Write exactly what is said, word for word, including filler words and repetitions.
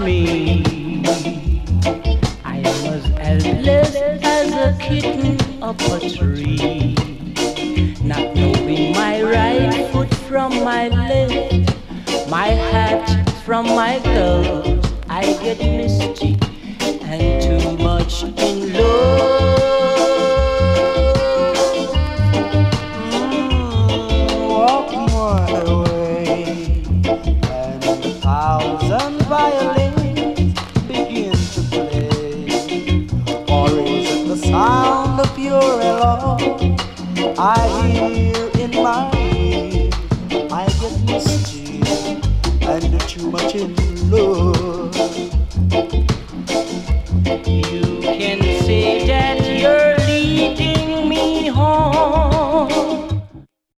me. I was helpless as a kitten up a tree, not knowing my right foot from my left, my hat from my glove. I get misty and too much in love. Mm, walk my way, and a thousand violins begin to play. Or is it the sound of your alarm I hear in my ear? I get misty and too much in love.